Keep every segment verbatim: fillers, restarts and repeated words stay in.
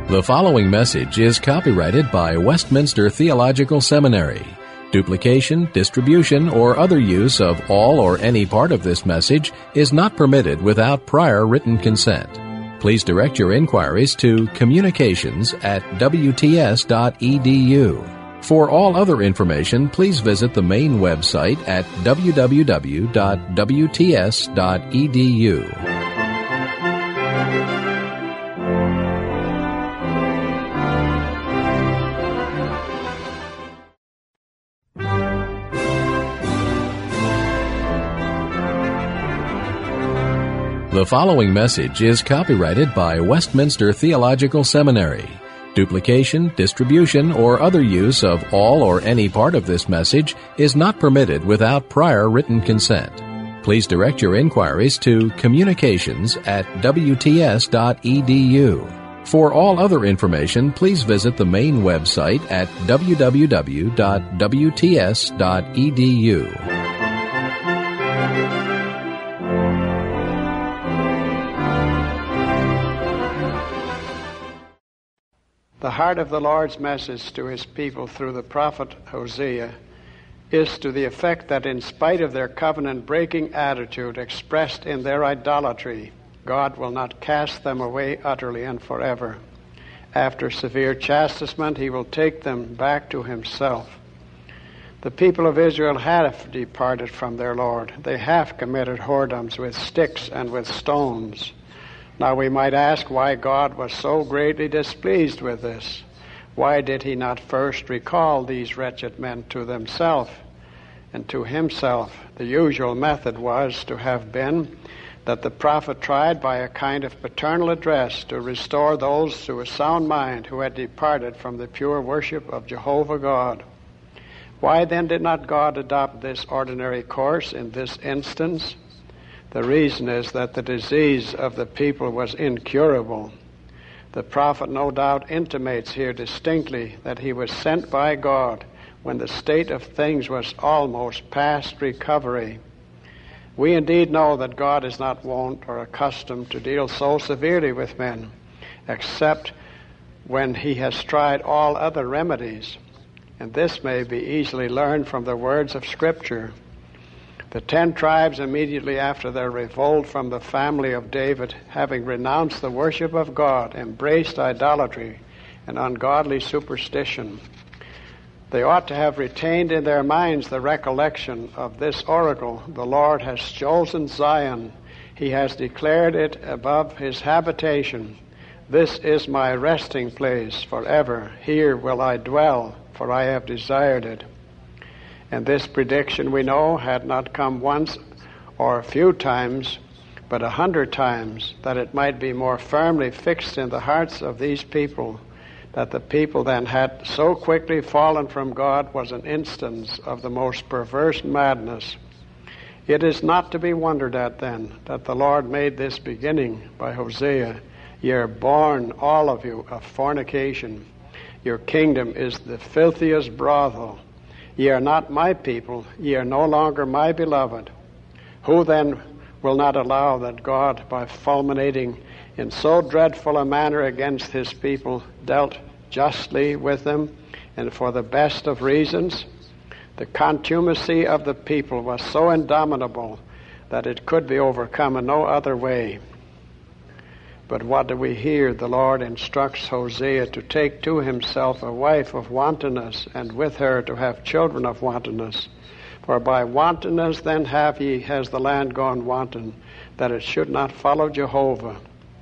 The following message is copyrighted by Westminster Theological Seminary. Duplication, distribution, or other use of all or any part of this message is not permitted without prior written consent. Please direct your inquiries to communications at w t s dot e d u. For all other information, please visit the main website at w w w dot w t s dot e d u. The following message is copyrighted by Westminster Theological Seminary. Duplication, distribution, or other use of all or any part of this message is not permitted without prior written consent. Please direct your inquiries to communications at w t s dot e d u. For all other information, please visit the main website at w w w dot w t s dot e d u. The heart of the Lord's message to his people through the prophet Hosea is to the effect that in spite of their covenant-breaking attitude expressed in their idolatry, God will not cast them away utterly and forever. After severe chastisement, he will take them back to himself. The people of Israel have departed from their Lord. They have committed whoredoms with sticks and with stones. Now we might ask why God was so greatly displeased with this. Why did he not first recall these wretched men to themselves and to himself? The usual method was to have been that the prophet tried by a kind of paternal address to restore those to a sound mind who had departed from the pure worship of Jehovah God. Why then did not God adopt this ordinary course in this instance? The reason is that the disease of the people was incurable. The prophet no doubt intimates here distinctly that he was sent by God when the state of things was almost past recovery. We indeed know that God is not wont or accustomed to deal so severely with men, except when he has tried all other remedies, and this may be easily learned from the words of Scripture. The ten tribes immediately after their revolt from the family of David, having renounced the worship of God, embraced idolatry and ungodly superstition. They ought to have retained in their minds the recollection of this oracle. The Lord has chosen Zion. He has declared it above his habitation. This is my resting place forever. Here will I dwell, for I have desired it. And this prediction, we know, had not come once or a few times, but a hundred times, that it might be more firmly fixed in the hearts of these people. That the people then had so quickly fallen from God was an instance of the most perverse madness. It is not to be wondered at, then, that the Lord made this beginning by Hosea. Ye are born, all of you, of fornication. Your kingdom is the filthiest brothel. Ye are not my people, ye are no longer my beloved. Who then will not allow that God, by fulminating in so dreadful a manner against his people, dealt justly with them, and for the best of reasons? The contumacy of the people was so indomitable that it could be overcome in no other way. But what do we hear? The Lord instructs Hosea to take to himself a wife of wantonness, and with her to have children of wantonness. For by wantonness then have ye, has the land gone wanton, that it should not follow Jehovah.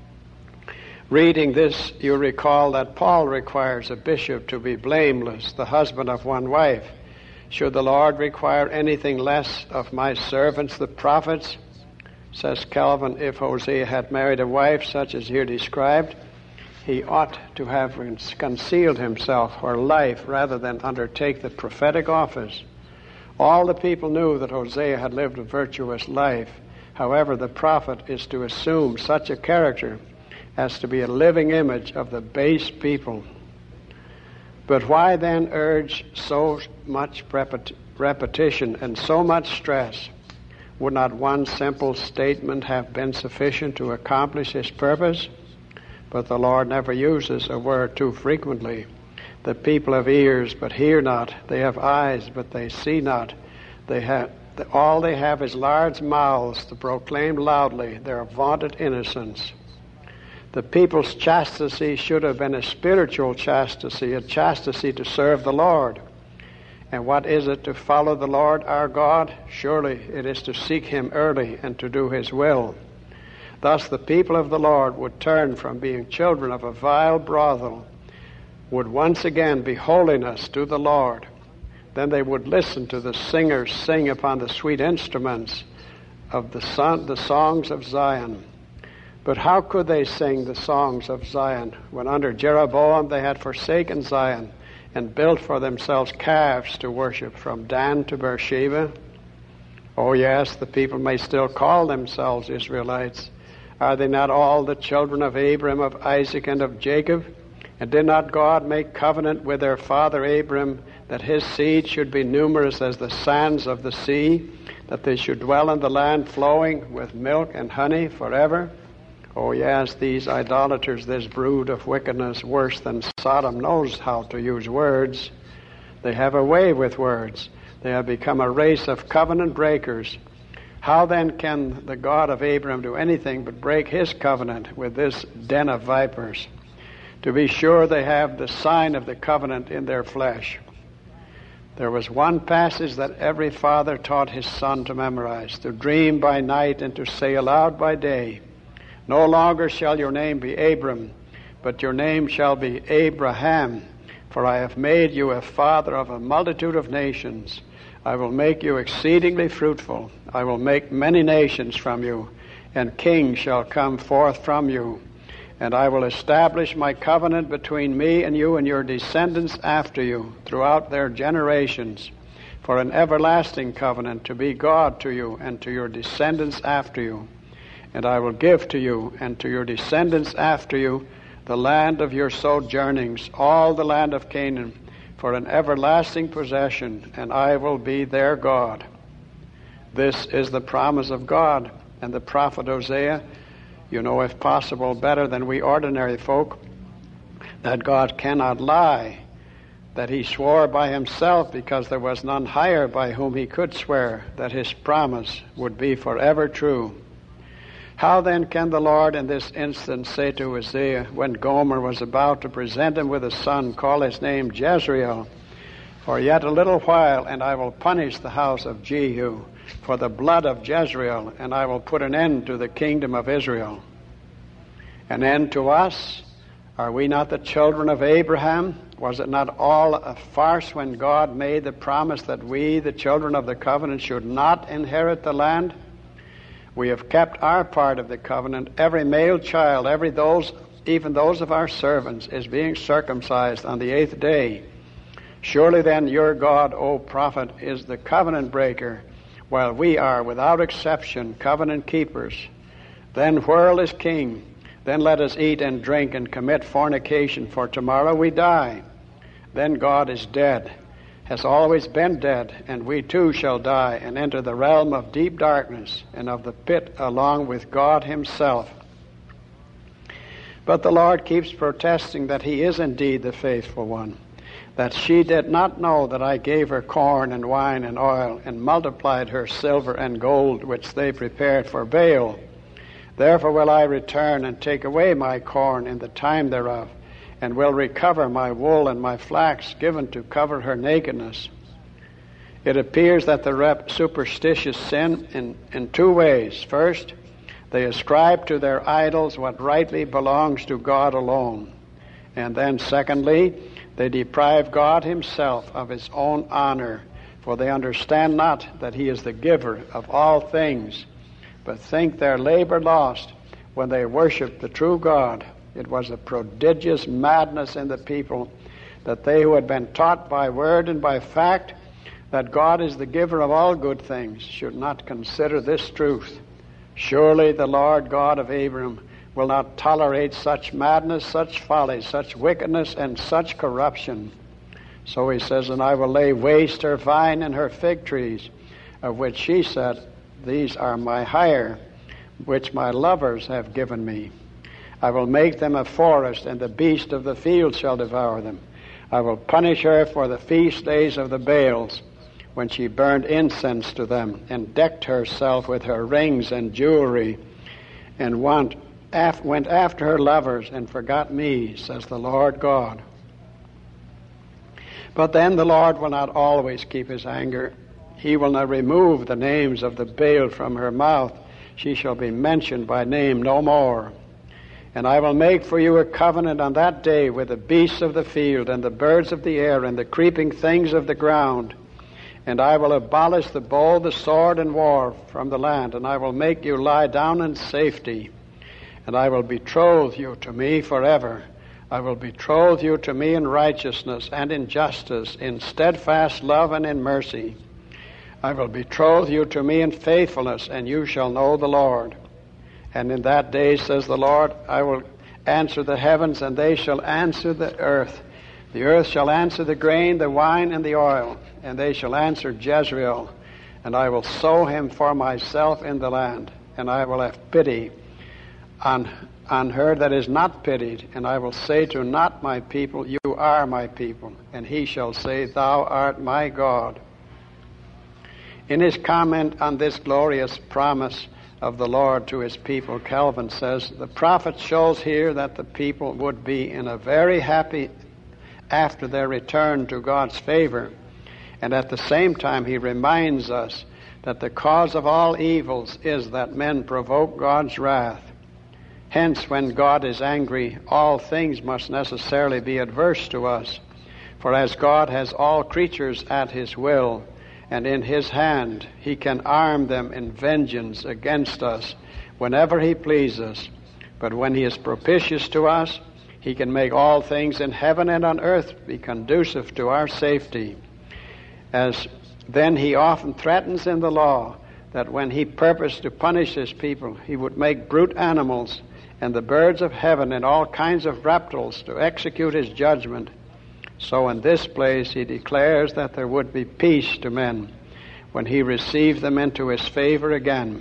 Reading this, you recall that Paul requires a bishop to be blameless, the husband of one wife. Should the Lord require anything less of my servants, the prophets? Says Calvin, if Hosea had married a wife such as here described, he ought to have concealed himself for life rather than undertake the prophetic office. All the people knew that Hosea had lived a virtuous life. However, the prophet is to assume such a character as to be a living image of the base people. But why then urge so much repetition and so much stress? Would not one simple statement have been sufficient to accomplish his purpose? But the Lord never uses a word too frequently. The people have ears, but hear not. They have eyes, but they see not. They have all they have is large mouths to proclaim loudly their vaunted innocence. The people's chastity should have been a spiritual chastity, a chastity to serve the Lord. And what is it to follow the Lord our God? Surely it is to seek Him early and to do His will. Thus the people of the Lord would turn from being children of a vile brothel, would once again be holiness to the Lord. Then they would listen to the singers sing upon the sweet instruments of the, son, the songs of Zion. But how could they sing the songs of Zion when under Jeroboam they had forsaken Zion and built for themselves calves to worship from Dan to Beersheba? Oh yes, the people may still call themselves Israelites. Are they not all the children of Abraham, of Isaac, and of Jacob? And did not God make covenant with their father Abraham that his seed should be numerous as the sands of the sea, that they should dwell in the land flowing with milk and honey forever? Oh yes, these idolaters, this brood of wickedness worse than Sodom, knows how to use words. They have a way with words. They have become a race of covenant breakers. How then can the God of Abraham do anything but break His covenant with this den of vipers? To be sure, they have the sign of the covenant in their flesh. There was one passage that every father taught his son to memorize, to dream by night and to say aloud by day. No longer shall your name be Abram, but your name shall be Abraham, for I have made you a father of a multitude of nations. I will make you exceedingly fruitful. I will make many nations from you, and kings shall come forth from you. And I will establish my covenant between me and you and your descendants after you throughout their generations, for an everlasting covenant to be God to you and to your descendants after you. And I will give to you and to your descendants after you the land of your sojournings, all the land of Canaan, for an everlasting possession, and I will be their God. This is the promise of God. And the prophet Hosea, you know, if possible, better than we ordinary folk, that God cannot lie, that He swore by Himself because there was none higher by whom He could swear, that His promise would be forever true. How then can the Lord in this instance say to Hosea, when Gomer was about to present him with a son, call his name Jezreel? For yet a little while, and I will punish the house of Jehu for the blood of Jezreel, and I will put an end to the kingdom of Israel. An end to us? Are we not the children of Abraham? Was it not all a farce when God made the promise that we, the children of the covenant, should not inherit the land? We have kept our part of the covenant. Every male child, every those, even those of our servants, is being circumcised on the eighth day. Surely then your God, O prophet, is the covenant breaker, while we are, without exception, covenant keepers. Then whirl is king. Then let us eat and drink and commit fornication, for tomorrow we die. Then God is dead, has always been dead, and we too shall die and enter the realm of deep darkness and of the pit along with God Himself. But the Lord keeps protesting that He is indeed the faithful one, that she did not know that I gave her corn and wine and oil and multiplied her silver and gold, which they prepared for Baal. Therefore will I return and take away my corn in the time thereof, and will recover my wool and my flax given to cover her nakedness. It appears that the rep- superstitious sin in, in two ways. First, they ascribe to their idols what rightly belongs to God alone. And then secondly, they deprive God Himself of His own honor, for they understand not that He is the giver of all things, but think their labor lost when they worship the true God. It was a prodigious madness in the people that they who had been taught by word and by fact that God is the giver of all good things should not consider this truth. Surely the Lord God of Abraham will not tolerate such madness, such folly, such wickedness, and such corruption. So He says, and I will lay waste her vine and her fig trees, of which she said, these are my hire, which my lovers have given me. I will make them a forest, and the beast of the field shall devour them. I will punish her for the feast days of the Baals, when she burned incense to them, and decked herself with her rings and jewelry, and went after her lovers, and forgot me, says the Lord God. But then the Lord will not always keep his anger. He will not remove the names of the Baal from her mouth. She shall be mentioned by name no more. And I will make for you a covenant on that day with the beasts of the field, and the birds of the air, and the creeping things of the ground. And I will abolish the bow, the sword, and war from the land, and I will make you lie down in safety. And I will betroth you to me forever. I will betroth you to me in righteousness and in justice, in steadfast love and in mercy. I will betroth you to me in faithfulness, and you shall know the Lord. And in that day, says the Lord, I will answer the heavens, and they shall answer the earth. The earth shall answer the grain, the wine, and the oil, and they shall answer Jezreel. And I will sow him for myself in the land, and I will have pity on, on her that is not pitied. And I will say to not my people, you are my people. And he shall say, thou art my God. In his comment on this glorious promise of the Lord to his people, Calvin says, the prophet shows here that the people would be in a very happy after their return to God's favor. And at the same time, he reminds us that the cause of all evils is that men provoke God's wrath. Hence, when God is angry, all things must necessarily be adverse to us. For as God has all creatures at his will, and in his hand, he can arm them in vengeance against us whenever he pleases. But when he is propitious to us, he can make all things in heaven and on earth be conducive to our safety. As then he often threatens in the law that when he purposed to punish his people, he would make brute animals and the birds of heaven and all kinds of reptiles to execute his judgment. So in this place he declares that there would be peace to men when he received them into his favor again.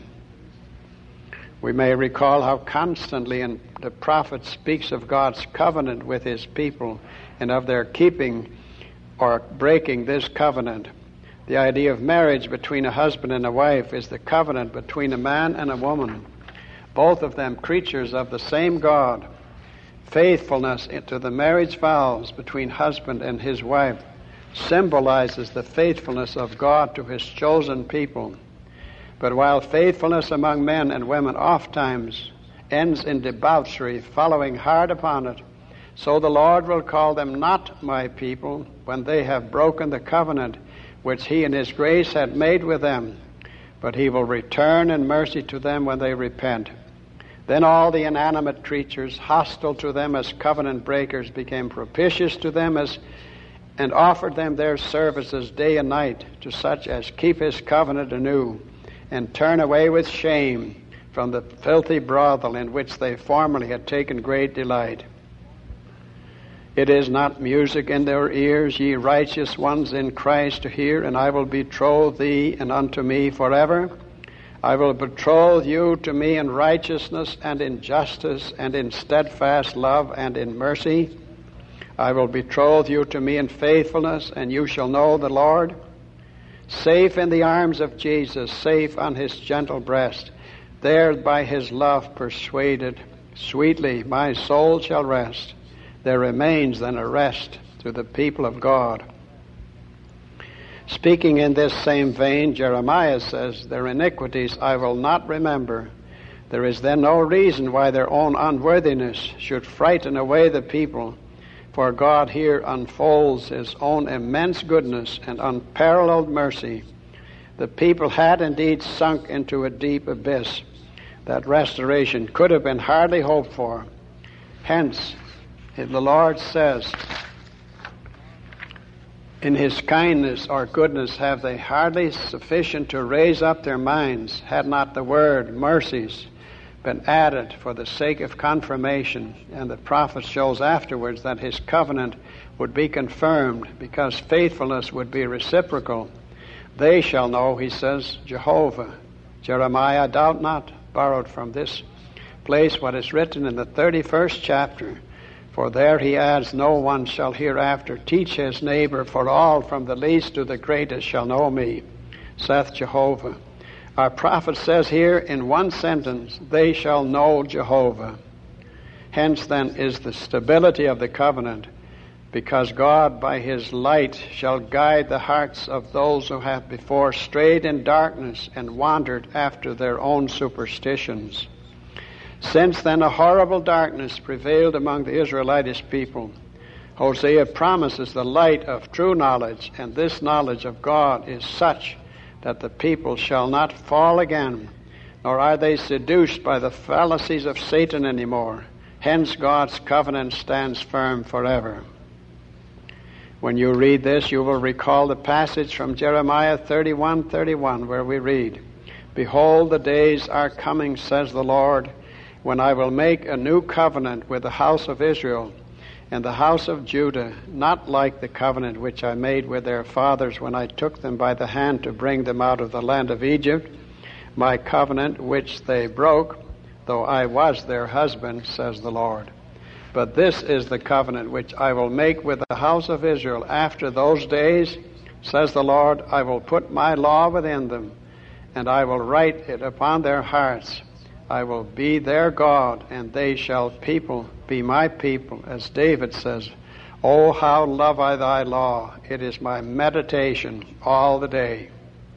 We may recall how constantly in the prophet speaks of God's covenant with his people and of their keeping or breaking this covenant. The idea of marriage between a husband and a wife is the covenant between a man and a woman, both of them creatures of the same God. Faithfulness to the marriage vows between husband and his wife symbolizes the faithfulness of God to his chosen people. But while faithfulness among men and women oftentimes ends in debauchery, following hard upon it, so the Lord will call them not my people when they have broken the covenant which he in his grace had made with them, but he will return in mercy to them when they repent. Then all the inanimate creatures, hostile to them as covenant breakers, became propitious to them as and offered them their services day and night to such as keep his covenant anew and turn away with shame from the filthy brothel in which they formerly had taken great delight. It is not music in their ears, ye righteous ones in Christ, to hear, and I will betroth thee and unto me forever. I will betroth you to me in righteousness and in justice and in steadfast love and in mercy. I will betroth you to me in faithfulness, and you shall know the Lord. Safe in the arms of Jesus, safe on his gentle breast, there by his love persuaded, sweetly my soul shall rest. There remains then a rest to the people of God. Speaking in this same vein, Jeremiah says, their iniquities I will not remember. There is then no reason why their own unworthiness should frighten away the people, for God here unfolds his own immense goodness and unparalleled mercy. The people had indeed sunk into a deep abyss that restoration could have been hardly hoped for. Hence, the Lord says, in his kindness or goodness have they hardly sufficient to raise up their minds, had not the word mercies been added for the sake of confirmation. And the prophet shows afterwards that his covenant would be confirmed because faithfulness would be reciprocal. They shall know, he says, Jehovah. Jeremiah, doubt not, borrowed from this place what is written in the thirty-first chapter. For there he adds, no one shall hereafter teach his neighbor, for all from the least to the greatest shall know me, saith Jehovah. Our prophet says here in one sentence, they shall know Jehovah. Hence then is the stability of the covenant, because God by his light shall guide the hearts of those who have before strayed in darkness and wandered after their own superstitions. Since then a horrible darkness prevailed among the Israelitish people, Hosea promises the light of true knowledge, and this knowledge of God is such that the people shall not fall again, nor are they seduced by the fallacies of Satan anymore. Hence God's covenant stands firm forever. When you read this, you will recall the passage from Jeremiah thirty-one thirty-one, where we read, Behold, the days are coming, says the Lord, when I will make a new covenant with the house of Israel and the house of Judah, not like the covenant which I made with their fathers when I took them by the hand to bring them out of the land of Egypt, my covenant which they broke, though I was their husband, says the Lord. But this is the covenant which I will make with the house of Israel after those days, says the Lord. I will put my law within them, and I will write it upon their hearts. I will be their God, and they shall people be my people, as David says, Oh, how love I thy law! It is my meditation all the day.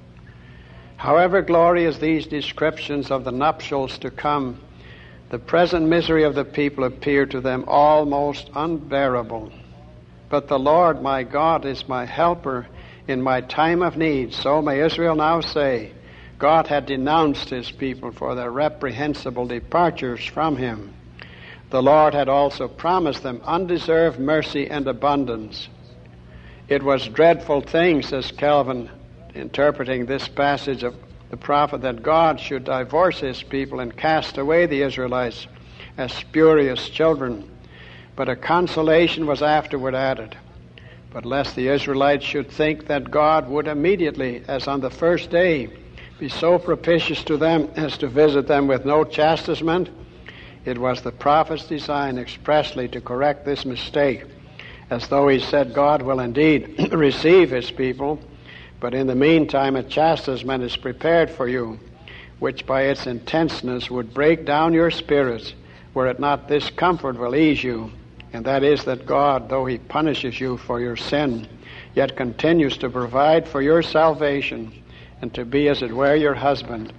However glorious these descriptions of the nuptials to come, the present misery of the people appeared to them almost unbearable. But the Lord my God is my helper in my time of need. So may Israel now say, God had denounced his people for their reprehensible departures from him. The Lord had also promised them undeserved mercy and abundance. It was dreadful thing, says Calvin, interpreting this passage of the prophet, that God should divorce his people and cast away the Israelites as spurious children. But a consolation was afterward added. But lest the Israelites should think that God would immediately, as on the first day, be so propitious to them as to visit them with no chastisement, it was the prophet's design expressly to correct this mistake, as though he said, God will indeed receive his people, but in the meantime a chastisement is prepared for you, which by its intenseness would break down your spirits, were it not this comfort will ease you, and that is that God, though he punishes you for your sin, yet continues to provide for your salvation, and to be, as it were, your husband.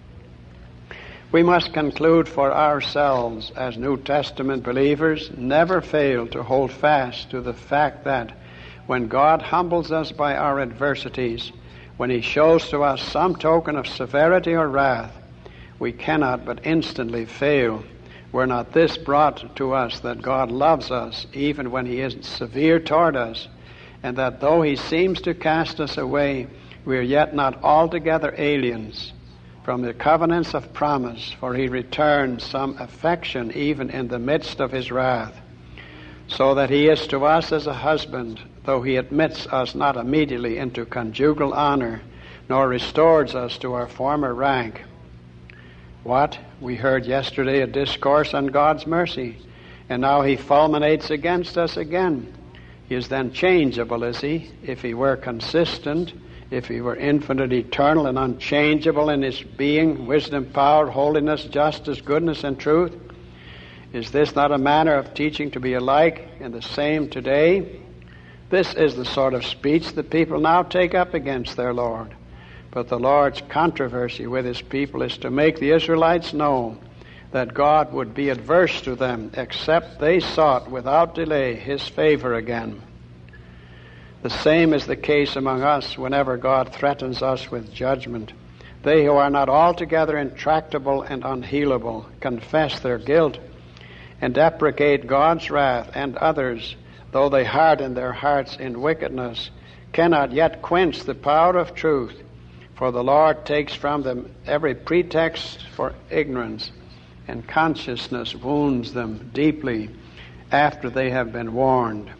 We must conclude for ourselves, as New Testament believers, never fail to hold fast to the fact that when God humbles us by our adversities, when he shows to us some token of severity or wrath, we cannot but instantly fail, were not this brought to us that God loves us even when he is severe toward us, and that though he seems to cast us away, we are yet not altogether aliens from the covenants of promise, for he returns some affection even in the midst of his wrath, so that he is to us as a husband, though he admits us not immediately into conjugal honor, nor restores us to our former rank. What? We heard yesterday a discourse on God's mercy, and now he fulminates against us again. He is then changeable, is he? If he were consistent, if he were infinite, eternal, and unchangeable in his being, wisdom, power, holiness, justice, goodness, and truth, is this not a manner of teaching to be alike and the same today? This is the sort of speech that people now take up against their Lord. But the Lord's controversy with his people is to make the Israelites know that God would be adverse to them except they sought without delay his favor again. The same is the case among us whenever God threatens us with judgment. They who are not altogether intractable and unhealable confess their guilt and deprecate God's wrath, and others, though they harden their hearts in wickedness, cannot yet quench the power of truth, for the Lord takes from them every pretext for ignorance, and consciousness wounds them deeply after they have been warned.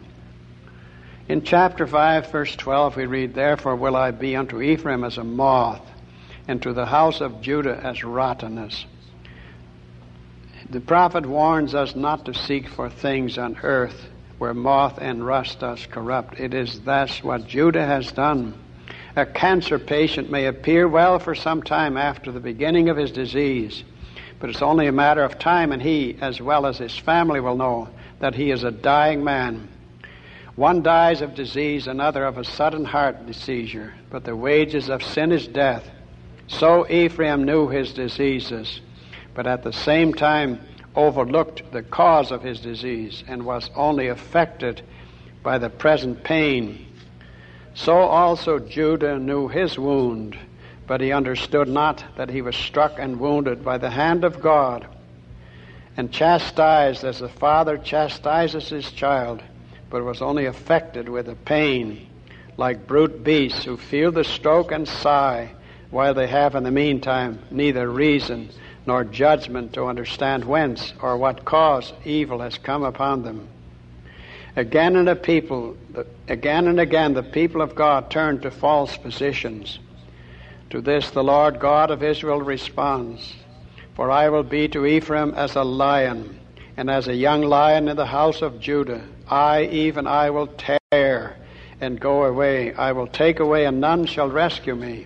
In chapter five, verse twelve, we read, Therefore will I be unto Ephraim as a moth, and to the house of Judah as rottenness. The prophet warns us not to seek for things on earth where moth and rust does corrupt. It is thus what Judah has done. A cancer patient may appear well for some time after the beginning of his disease, but it's only a matter of time, and he, as well as his family, will know that he is a dying man. One dies of disease, another of a sudden heart seizure, but the wages of sin is death. So Ephraim knew his diseases, but at the same time overlooked the cause of his disease and was only affected by the present pain. So also Judah knew his wound, but he understood not that he was struck and wounded by the hand of God, and chastised as a father chastises his child, but was only affected with the pain, like brute beasts who feel the stroke and sigh, while they have in the meantime neither reason nor judgment to understand whence or what cause evil has come upon them. Again and a people, again and again the people of God turn to false positions. To this the Lord God of Israel responds, "For I will be to Ephraim as a lion, and as a young lion in the house of Judah. I, even I, will tear and go away. I will take away, and none shall rescue me."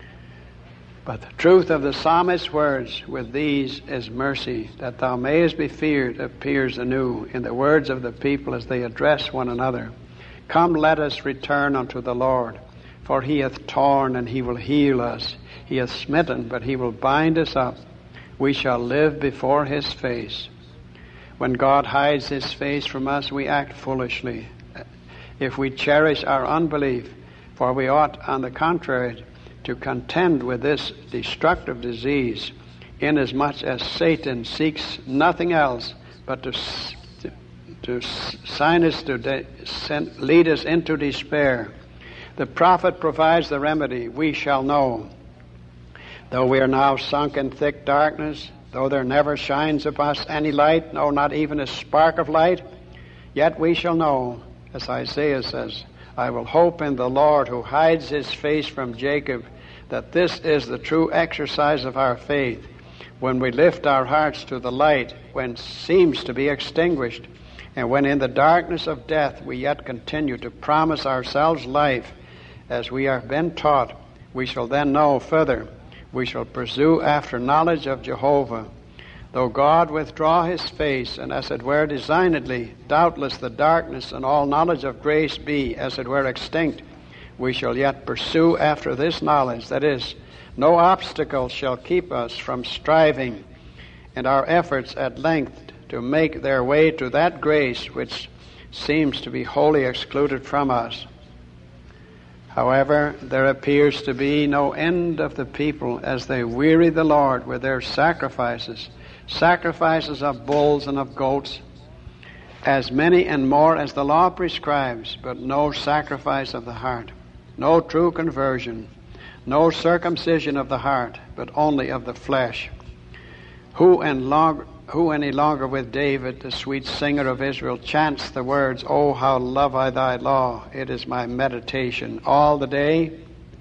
But the truth of the psalmist's words with these is mercy, that thou mayest be feared, appears anew in the words of the people as they address one another. Come, let us return unto the Lord, for he hath torn, and he will heal us. He hath smitten, but he will bind us up. We shall live before his face. When God hides his face from us, we act foolishly. If we cherish our unbelief, for we ought, on the contrary, to contend with this destructive disease, inasmuch as Satan seeks nothing else but to to, to sign us to de, send, lead us into despair. The prophet provides the remedy. We shall know. Though we are now sunk in thick darkness, though there never shines upon us any light, no, not even a spark of light, yet we shall know, as Isaiah says, "I will hope in the Lord who hides his face from Jacob," that this is the true exercise of our faith, when we lift our hearts to the light when seems to be extinguished, and when in the darkness of death we yet continue to promise ourselves life, as we have been taught, we shall then know further. We shall pursue after knowledge of Jehovah. Though God withdraw his face, and as it were designedly, doubtless the darkness and all knowledge of grace be, as it were, extinct, we shall yet pursue after this knowledge. That is, no obstacle shall keep us from striving, and our efforts at length to make their way to that grace which seems to be wholly excluded from us. However, there appears to be no end of the people as they weary the Lord with their sacrifices, sacrifices of bulls and of goats, as many and more as the law prescribes, but no sacrifice of the heart, no true conversion, no circumcision of the heart, but only of the flesh. Who and long, who any longer with David, the sweet singer of Israel, chants the words, "Oh, how love I thy law, it is my meditation all the day"?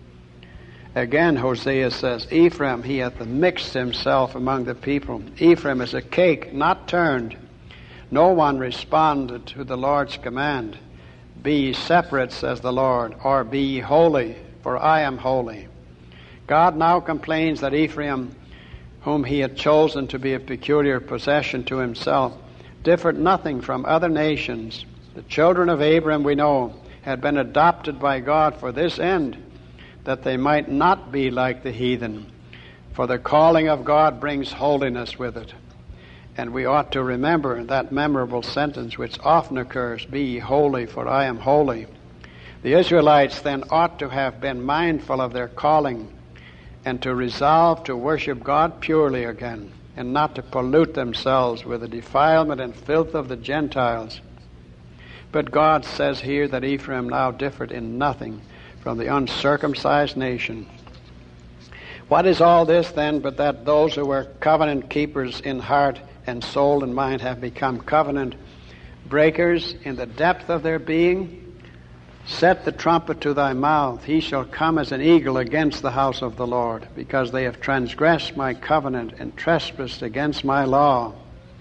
Again, Hosea says, "Ephraim, he hath mixed himself among the people. Ephraim is a cake not turned." No one responded to the Lord's command, "Be ye separate, says the Lord, or be ye holy, for I am holy." God now complains that Ephraim, whom he had chosen to be a peculiar possession to himself, differed nothing from other nations. The children of Abraham, we know, had been adopted by God for this end, that they might not be like the heathen. For the calling of God brings holiness with it. And we ought to remember that memorable sentence which often occurs, "Be ye holy, for I am holy." The Israelites then ought to have been mindful of their calling, and to resolve to worship God purely again, and not to pollute themselves with the defilement and filth of the Gentiles. But God says here that Ephraim now differed in nothing from the uncircumcised nation. What is all this then but that those who were covenant keepers in heart and soul and mind have become covenant breakers in the depth of their being? Set the trumpet to thy mouth. He shall come as an eagle against the house of the Lord, because they have transgressed my covenant and trespassed against my law.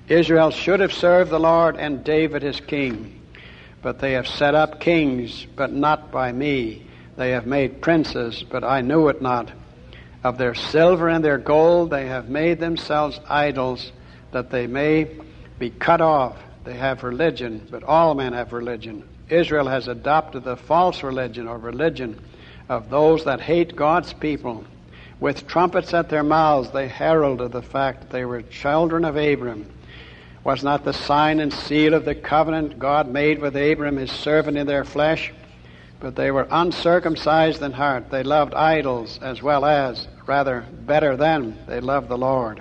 Israel should have served the Lord and David his king. But they have set up kings, but not by me. They have made princes, but I knew it not. Of their silver and their gold they have made themselves idols, that they may be cut off. They have religion, but all men have religion. Israel has adopted the false religion or religion of those that hate God's people. With trumpets at their mouths they heralded the fact that they were children of Abram. Was not the sign and seal of the covenant God made with Abram his servant in their flesh? But they were uncircumcised in heart. They loved idols as well as, rather better than, they loved the Lord.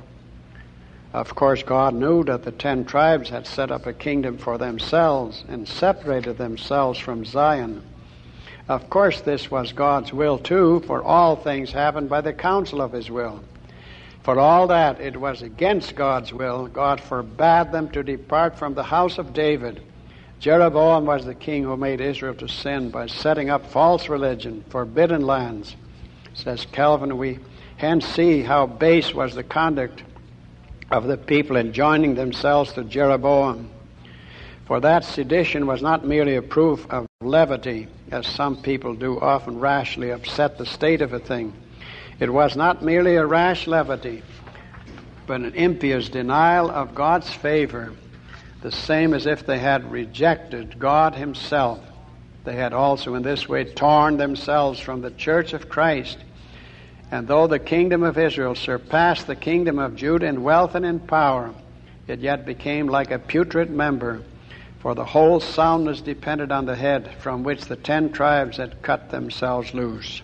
Of course, God knew that the ten tribes had set up a kingdom for themselves and separated themselves from Zion. Of course, this was God's will too, for all things happened by the counsel of his will. For all that it was against God's will, God forbade them to depart from the house of David. Jeroboam was the king who made Israel to sin by setting up false religion, forbidden lands. Says Calvin, we hence see how base was the conduct of the people in joining themselves to Jeroboam. For that sedition was not merely a proof of levity, as some people do often rashly upset the state of a thing. It was not merely a rash levity, but an impious denial of God's favor, the same as if they had rejected God himself. They had also in this way torn themselves from the church of Christ. And though the kingdom of Israel surpassed the kingdom of Judah in wealth and in power, it yet became like a putrid member, for the whole soundness depended on the head, from which the ten tribes had cut themselves loose.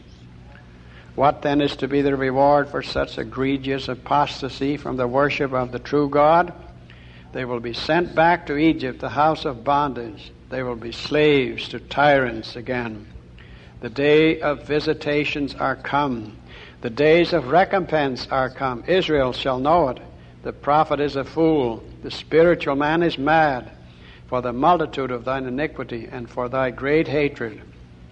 What then is to be the reward for such egregious apostasy from the worship of the true God? They will be sent back to Egypt, the house of bondage. They will be slaves to tyrants again. The day of visitations are come. The days of recompense are come. Israel shall know it. The prophet is a fool. The spiritual man is mad, for the multitude of thine iniquity and for thy great hatred.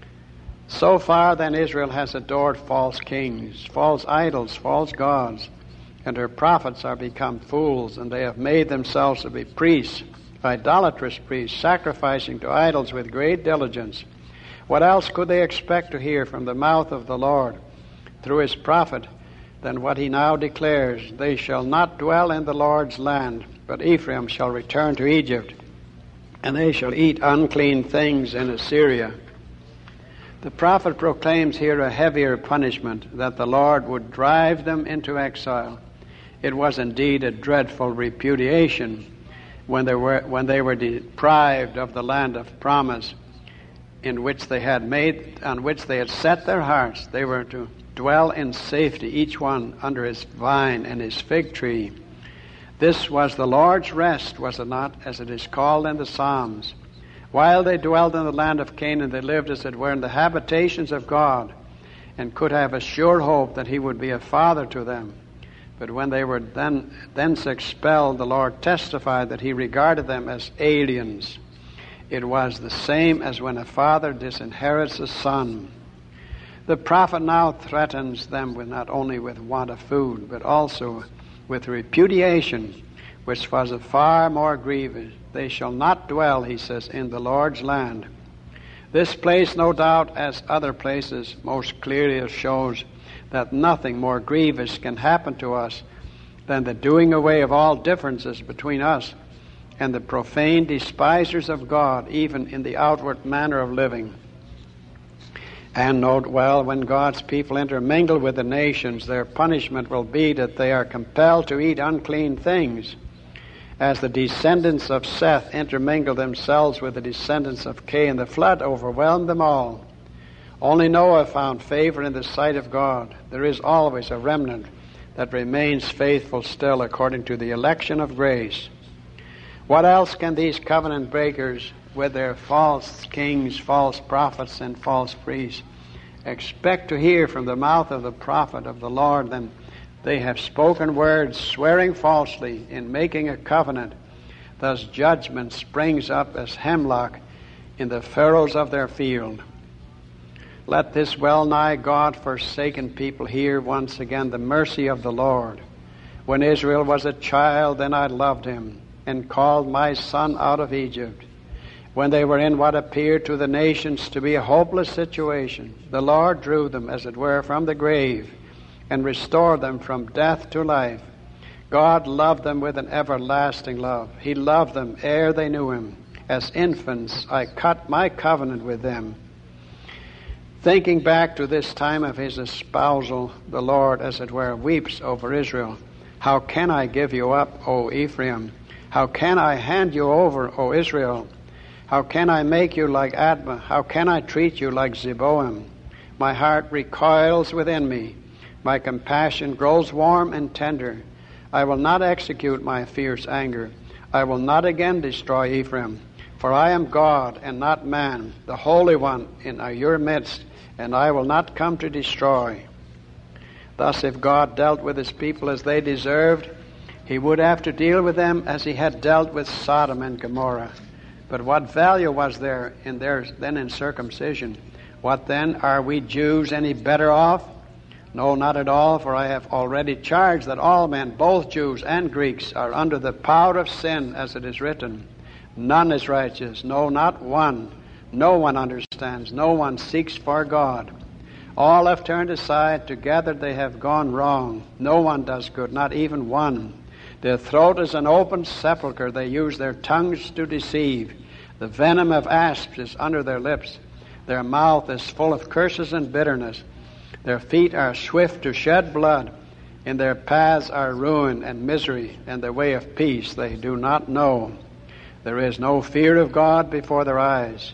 So far then Israel has adored false kings, false idols, false gods, and her prophets are become fools, and they have made themselves to be priests, idolatrous priests, sacrificing to idols with great diligence. What else could they expect to hear from the mouth of the Lord through his prophet than what he now declares? They shall not dwell in the Lord's land, but Ephraim shall return to Egypt, and they shall eat unclean things in Assyria. The prophet proclaims here a heavier punishment, that the Lord would drive them into exile. It was indeed a dreadful repudiation when they were, when they were deprived of the land of promise, in which they had made, on which they had set their hearts. They were to dwell in safety, each one under his vine and his fig tree. This was the Lord's rest, was it not, as it is called in the Psalms. While they dwelled in the land of Canaan, they lived, as it were, in the habitations of God, and could have a sure hope that he would be a father to them. But when they were then thence expelled, the Lord testified that he regarded them as aliens. It was the same as when a father disinherits a son. The prophet now threatens them with not only with want of food, but also with repudiation, which was a far more grievous. They shall not dwell, he says, in the Lord's land. This place, no doubt, as other places, most clearly shows that nothing more grievous can happen to us than the doing away of all differences between us and the profane despisers of God, even in the outward manner of living. And note well, when God's people intermingle with the nations, their punishment will be that they are compelled to eat unclean things, as the descendants of Seth intermingled themselves with the descendants of Cain. The flood overwhelmed them all. Only Noah found favor in the sight of God. There is always a remnant that remains faithful still according to the election of grace. What else can these covenant breakers, with their false kings, false prophets, and false priests, expect to hear from the mouth of the prophet of the Lord than they have spoken words, swearing falsely in making a covenant? Thus judgment springs up as hemlock in the furrows of their field. Let this well-nigh God-forsaken people hear once again the mercy of the Lord. When Israel was a child, then I loved him, and called my son out of Egypt. When they were in what appeared to the nations to be a hopeless situation, the Lord drew them, as it were, from the grave and restored them from death to life. God loved them with an everlasting love. He loved them ere they knew him. As infants, I cut my covenant with them. Thinking back to this time of his espousal, the Lord, as it were, weeps over Israel. How can I give you up, O Ephraim? How can I hand you over, O Israel? How can I make you like Admah? How can I treat you like Zeboim? My heart recoils within me. My compassion grows warm and tender. I will not execute my fierce anger. I will not again destroy Ephraim. For I am God and not man, the Holy One in your midst, and I will not come to destroy. Thus, if God dealt with his people as they deserved, he would have to deal with them as he had dealt with Sodom and Gomorrah. But what value was there in theirs then in circumcision? What then, are we Jews any better off? No, not at all, for I have already charged that all men, both Jews and Greeks, are under the power of sin, as it is written. None is righteous, no, not one. No one understands, no one seeks for God. All have turned aside, together they have gone wrong. No one does good, not even one. Their throat is an open sepulchre, they use their tongues to deceive. The venom of asps is under their lips. Their mouth is full of curses and bitterness. Their feet are swift to shed blood. In their paths are ruin and misery, and the way of peace they do not know. There is no fear of God before their eyes.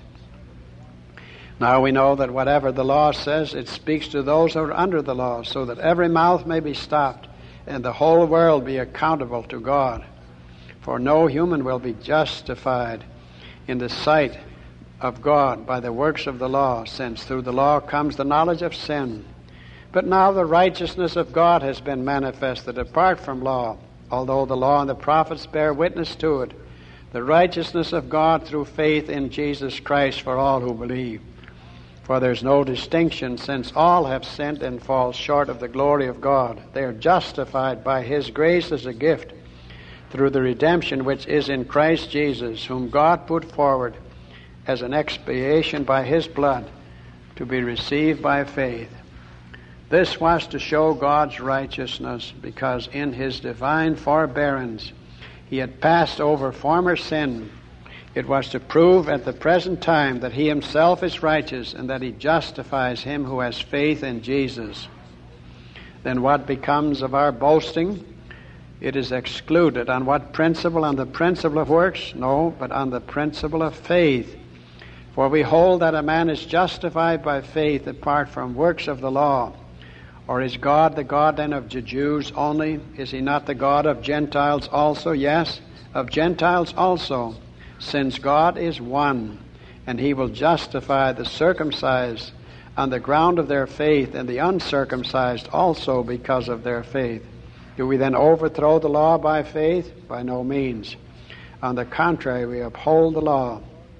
Now we know that whatever the law says, it speaks to those who are under the law, so that every mouth may be stopped, and the whole world be accountable to God. For no human will be justified in the sight of God by the works of the law, since through the law comes the knowledge of sin. But now the righteousness of God has been manifested apart from law, although the law and the prophets bear witness to it. The righteousness of God through faith in Jesus Christ for all who believe. For there's no distinction, since all have sinned and fall short of the glory of God. They are justified by his grace as a gift through the redemption which is in Christ Jesus, whom God put forward as an expiation by his blood to be received by faith. This was to show God's righteousness, because in his divine forbearance he had passed over former sin. It was to prove at the present time that he himself is righteous and that he justifies him who has faith in Jesus. Then what becomes of our boasting? It is excluded. On what principle? On the principle of works? No, but on the principle of faith. For we hold that a man is justified by faith apart from works of the law. Or is God the God then of the Jews only? Is he not the God of Gentiles also? Yes, of Gentiles also, since God is one, and he will justify the circumcised on the ground of their faith, and the uncircumcised also because of their faith. Do we then overthrow the law by faith? By no means. On the contrary, we uphold the law.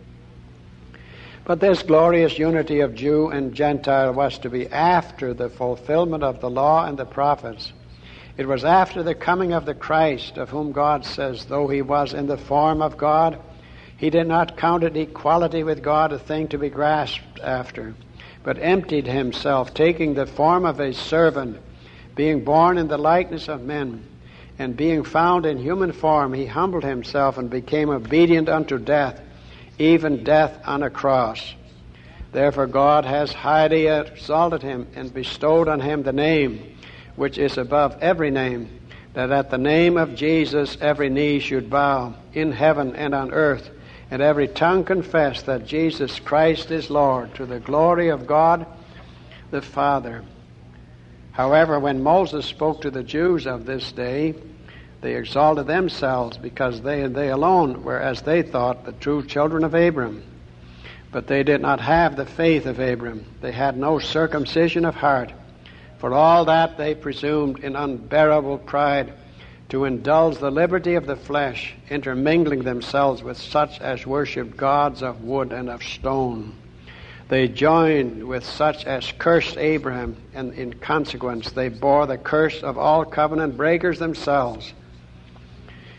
But this glorious unity of Jew and Gentile was to be after the fulfillment of the law and the prophets. It was after the coming of the Christ, of whom God says, though he was in the form of God, he did not count it equality with God a thing to be grasped after, but emptied himself, taking the form of a servant, being born in the likeness of men, and being found in human form, he humbled himself and became obedient unto death, even death on a cross. Therefore God has highly exalted him and bestowed on him the name which is above every name, that at the name of Jesus every knee should bow, in heaven and on earth, and every tongue confess that Jesus Christ is Lord, to the glory of God the Father. However, when Moses spoke to the Jews of this day, they exalted themselves because they and they alone were, as they thought, the true children of Abram. But they did not have the faith of Abram. They had no circumcision of heart. For all that they presumed in unbearable pride to indulge the liberty of the flesh, intermingling themselves with such as worshipped gods of wood and of stone. They joined with such as cursed Abraham, and in consequence they bore the curse of all covenant breakers themselves.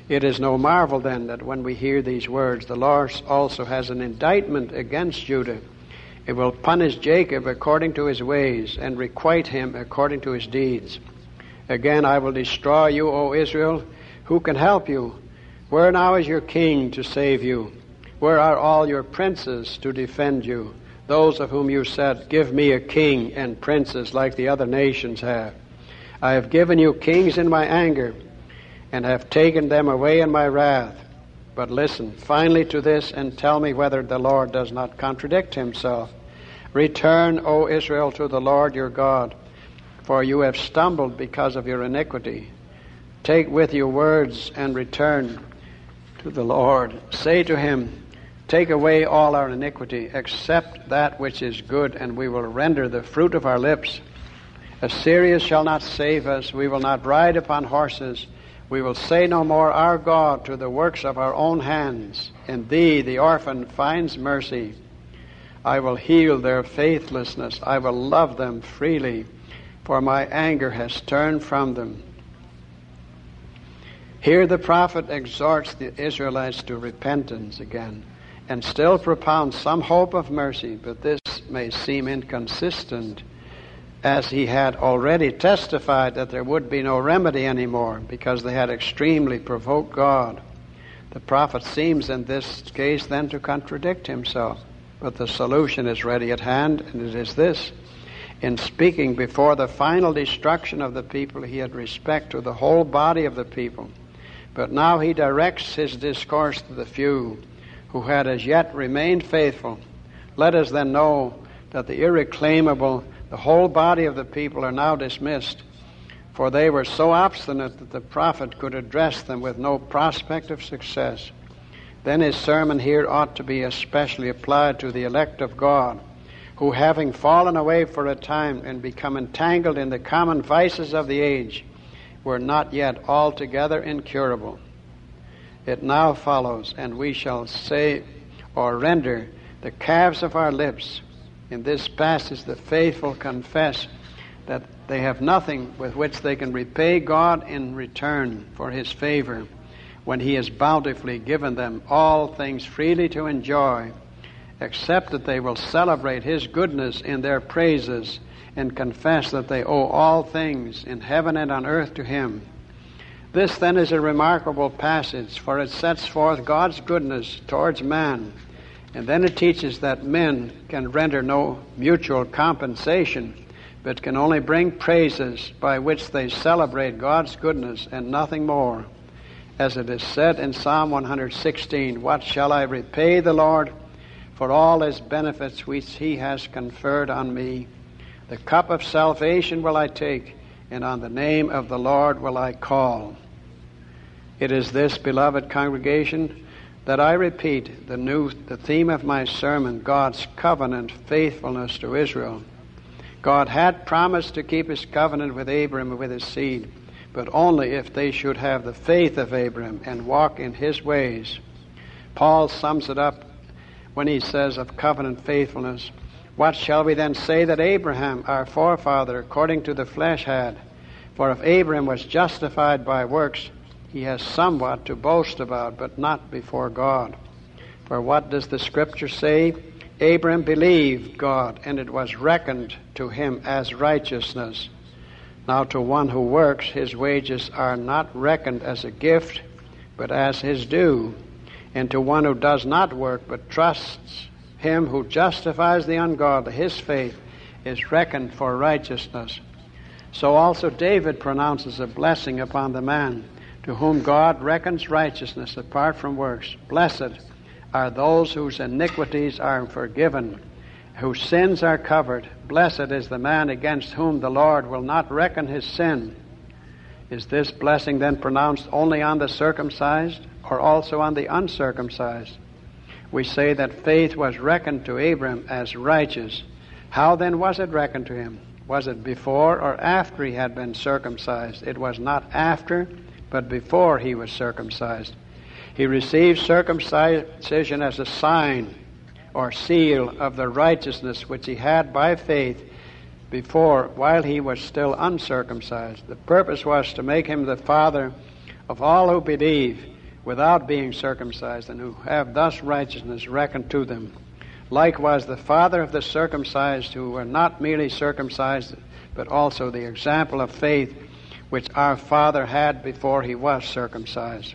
It is no marvel then that when we hear these words, the Lord also has an indictment against Judah. It will punish Jacob according to his ways, and requite him according to his deeds. Again I will destroy you, O Israel. Who can help you? Where now is your king to save you? Where are all your princes to defend you? Those of whom you said, give me a king and princes like the other nations have. I have given you kings in my anger, and have taken them away in my wrath. But listen finally to this, and tell me whether the Lord does not contradict himself. Return, O Israel, to the Lord your God, for you have stumbled because of your iniquity. Take with you words and return to the Lord. Say to him, take away all our iniquity, except that which is good, and we will render the fruit of our lips. Assyria shall not save us. We will not ride upon horses. We will say no more, our God, to the works of our own hands. In thee the orphan finds mercy. I will heal their faithlessness. I will love them freely, for my anger has turned from them. Here the prophet exhorts the Israelites to repentance again, and still propounds some hope of mercy, but this may seem inconsistent, as he had already testified that there would be no remedy anymore, because they had extremely provoked God. The prophet seems in this case then to contradict himself, but the solution is ready at hand, and it is this. In speaking before the final destruction of the people, he had respect to the whole body of the people. But now he directs his discourse to the few who had as yet remained faithful. Let us then know that the irreclaimable, the whole body of the people, are now dismissed, for they were so obstinate that the prophet could address them with no prospect of success. Then his sermon here ought to be especially applied to the elect of God, who, having fallen away for a time and become entangled in the common vices of the age, were not yet altogether incurable. It now follows, and we shall say or render the calves of our lips. In this passage the faithful confess that they have nothing with which they can repay God in return for his favor, when he has bountifully given them all things freely to enjoy, except that they will celebrate his goodness in their praises and confess that they owe all things in heaven and on earth to him. This then is a remarkable passage, for it sets forth God's goodness towards man, and then it teaches that men can render no mutual compensation, but can only bring praises by which they celebrate God's goodness and nothing more. As it is said in Psalm one sixteen, what shall I repay the Lord for all his benefits which he has conferred on me? The cup of salvation will I take, and on the name of the Lord will I call. It is this, beloved congregation, that I repeat the new the theme of my sermon, God's covenant faithfulness to Israel. God had promised to keep his covenant with Abraham and with his seed, but only if they should have the faith of Abraham and walk in his ways. Paul sums it up when he says of covenant faithfulness, what shall we then say that Abraham, our forefather, according to the flesh had? For if Abraham was justified by works, he has somewhat to boast about, but not before God. For what does the Scripture say? Abraham believed God, and it was reckoned to him as righteousness. Now to one who works, his wages are not reckoned as a gift, but as his due. And to one who does not work, but trusts him who justifies the ungodly, his faith is reckoned for righteousness. So also David pronounces a blessing upon the man to whom God reckons righteousness apart from works. Blessed are those whose iniquities are forgiven, whose sins are covered. Blessed is the man against whom the Lord will not reckon his sin. Is this blessing then pronounced only on the circumcised, or also on the uncircumcised? We say that faith was reckoned to Abraham as righteous. How then was it reckoned to him? Was it before or after he had been circumcised? It was not after, but before he was circumcised. He received circumcision as a sign or seal of the righteousness which he had by faith before, while he was still uncircumcised. The purpose was to make him the father of all who believe, without being circumcised, and who have thus righteousness reckoned to them. Likewise the father of the circumcised, who were not merely circumcised, but also the example of faith which our father had before he was circumcised.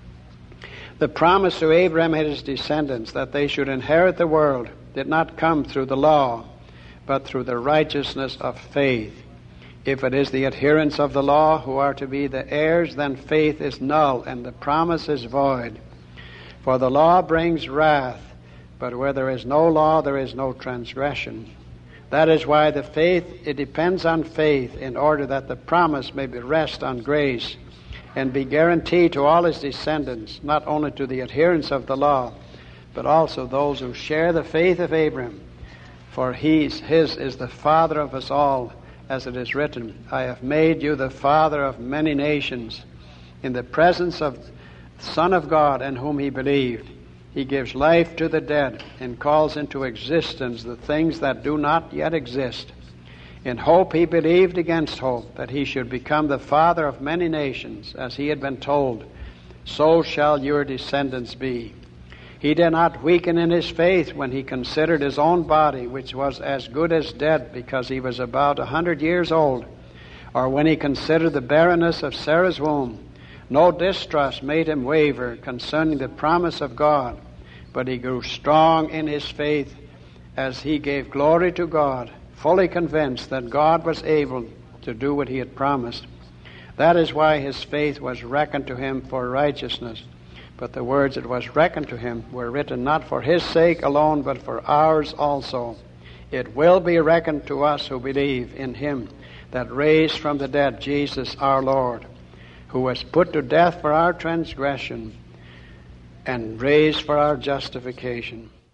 The promise to Abraham and his descendants that they should inherit the world did not come through the law, but through the righteousness of faith. If it is the adherents of the law who are to be the heirs, then faith is null and the promise is void. For the law brings wrath, but where there is no law, there is no transgression. That is why the faith, it depends on faith in order that the promise may be rest on grace and be guaranteed to all his descendants, not only to the adherents of the law, but also those who share the faith of Abraham. For he's, his is the father of us all, as it is written, I have made you the father of many nations. In the presence of the Son of God in whom he believed, he gives life to the dead and calls into existence the things that do not yet exist. In hope he believed against hope, that he should become the father of many nations, as he had been told, so shall your descendants be. He did not weaken in his faith when he considered his own body, which was as good as dead because he was about a hundred years old, or when he considered the barrenness of Sarah's womb. No distrust made him waver concerning the promise of God, but he grew strong in his faith as he gave glory to God, fully convinced that God was able to do what he had promised. That is why his faith was reckoned to him for righteousness. But the words "it was reckoned to him" were written not for his sake alone, but for ours also. It will be reckoned to us who believe in him that raised from the dead Jesus our Lord, who was put to death for our transgression and raised for our justification.